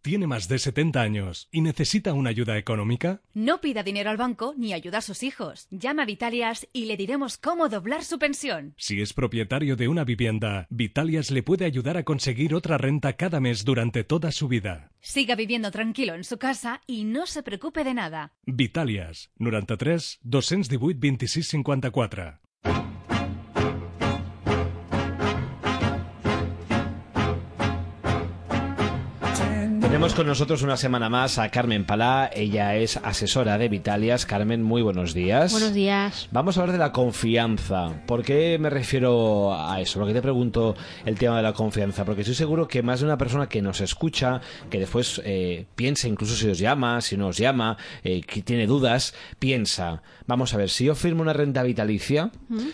¿Tiene más de 70 años y necesita una ayuda económica? No pida dinero al banco ni ayuda a sus hijos. Llama a Vitalias y le diremos cómo doblar su pensión. Si es propietario de una vivienda, Vitalias le puede ayudar a conseguir otra renta cada mes durante toda su vida. Siga viviendo tranquilo en su casa y no se preocupe de nada. Vitalias, 93 218 26 54. Tenemos con nosotros una semana más a Carmen Palá. Ella es asesora de Vitalias. Carmen, muy buenos días. Buenos días. Vamos a hablar de la confianza. ¿Por qué me refiero a eso? ¿Por qué te pregunto el tema de la confianza? Porque estoy seguro que más de una persona que nos escucha, que después piensa, incluso si os llama, si no os llama, que tiene dudas, piensa, vamos a ver, si yo firmo una renta vitalicia...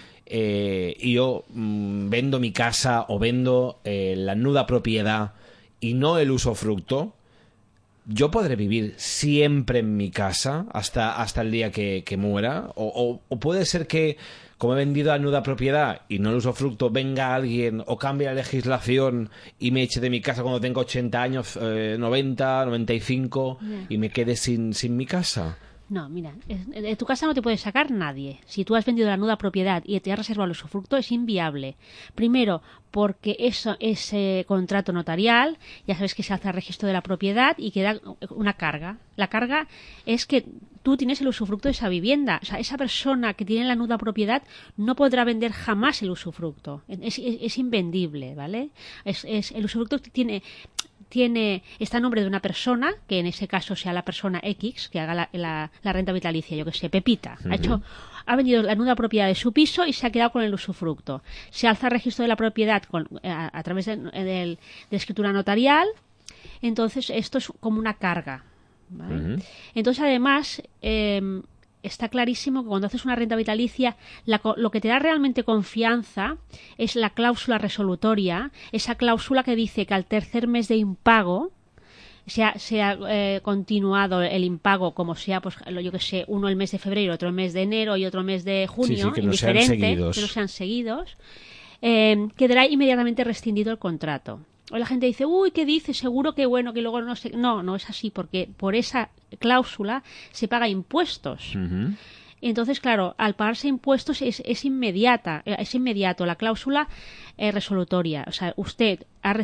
y yo vendo mi casa o vendo la nuda propiedad y no el usufructo, ¿yo podré vivir siempre en mi casa hasta el día que muera? ¿O puede ser que, como he vendido la nuda propiedad y no el usufructo, venga alguien o cambie la legislación y me eche de mi casa cuando tenga 80 años, 90, 95 y me quede sin mi casa? No, mira, de tu casa no te puede sacar nadie. Si tú has vendido la nuda propiedad y te has reservado el usufructo, es inviable. Primero, porque eso es contrato notarial, ya sabes que se hace el registro de la propiedad y queda una carga. La carga es que tú tienes el usufructo de esa vivienda. O sea, esa persona que tiene la nuda propiedad no podrá vender jamás el usufructo. Es invendible, ¿vale? El usufructo está a nombre de una persona, que en ese caso sea la persona X, que haga la renta vitalicia, yo que sé, Pepita. Ha vendido la nuda propiedad de su piso y se ha quedado con el usufructo. Se alza el registro de la propiedad a través de escritura notarial. Entonces, esto es como una carga, ¿vale? Entonces, además... está clarísimo que cuando haces una renta vitalicia, lo que te da realmente confianza es la cláusula resolutoria, esa cláusula que dice que al tercer mes de impago se ha continuado el impago, como sea, pues yo que sé, uno el mes de febrero, otro el mes de enero y otro mes de junio, que no sean seguidos, quedará inmediatamente rescindido el contrato. O la gente dice, uy, ¿qué dice? Seguro que bueno, que luego no sé... No es así, porque por esa cláusula se paga impuestos. Entonces, claro, al pagarse impuestos es inmediato la cláusula resolutoria. O sea, usted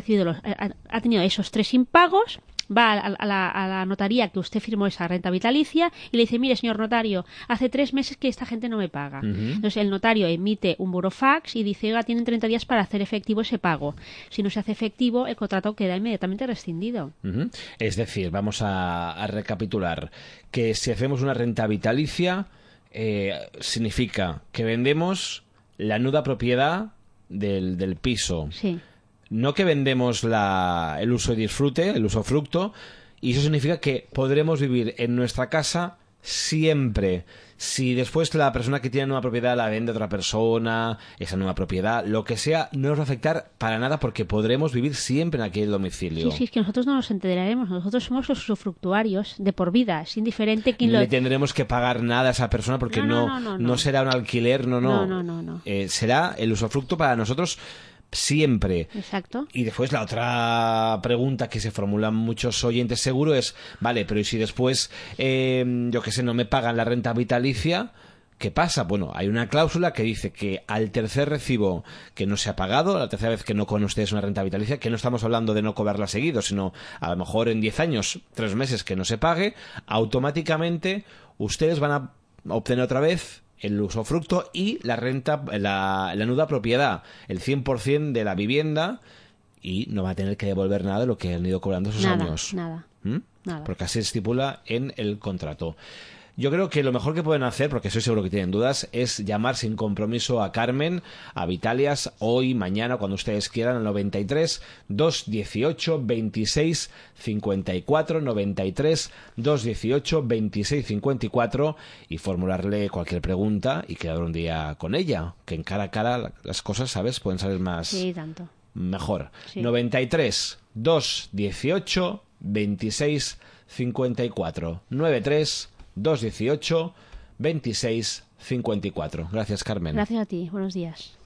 ha tenido esos 3 impagos, va a la notaría que usted firmó esa renta vitalicia y le dice, mire, señor notario, hace 3 meses que esta gente no me paga. Entonces el notario emite un burofax y dice, oiga, tienen 30 días para hacer efectivo ese pago. Si no se hace efectivo, el contrato queda inmediatamente rescindido. Es decir, vamos a recapitular, que si hacemos una renta vitalicia, significa que vendemos la nuda propiedad del piso. Sí. No que vendemos el uso y disfrute, el usufructo, y eso significa que podremos vivir en nuestra casa siempre. Si después la persona que tiene nueva propiedad la vende a otra persona, esa nueva propiedad, lo que sea, no nos va a afectar para nada porque podremos vivir siempre en aquel domicilio. Sí, es que nosotros no nos enteraremos, nosotros somos los usufructuarios de por vida, es indiferente quién le tendremos que pagar nada a esa persona porque no será un alquiler, no. Será el usufructo para nosotros siempre. Exacto. Y después la otra pregunta que se formulan muchos oyentes seguro es, vale, pero ¿y si después, yo que sé, no me pagan la renta vitalicia? ¿Qué pasa? Bueno, hay una cláusula que dice que al tercer recibo que no se ha pagado, la tercera vez que no con ustedes una renta vitalicia, que no estamos hablando de no cobrarla seguido, sino a lo mejor en 10 años, 3 meses que no se pague, automáticamente ustedes van a obtener otra vez el usufructo y la renta, la nuda propiedad, el 100% de la vivienda, y no va a tener que devolver nada de lo que han ido cobrando esos años. Nada. Porque así se estipula en el contrato. Yo creo que lo mejor que pueden hacer, porque estoy seguro que tienen dudas, es llamar sin compromiso a Carmen, a Vitalias, hoy, mañana, cuando ustedes quieran, al 93 218 26 54, 93 218 26 54, y formularle cualquier pregunta y quedar un día con ella, que en cara a cara las cosas, ¿sabes?, pueden salir más... Sí, tanto. Mejor. Sí. 93 218 26 54, 93 218 26 54. Gracias, Carmen. Gracias a ti. Buenos días.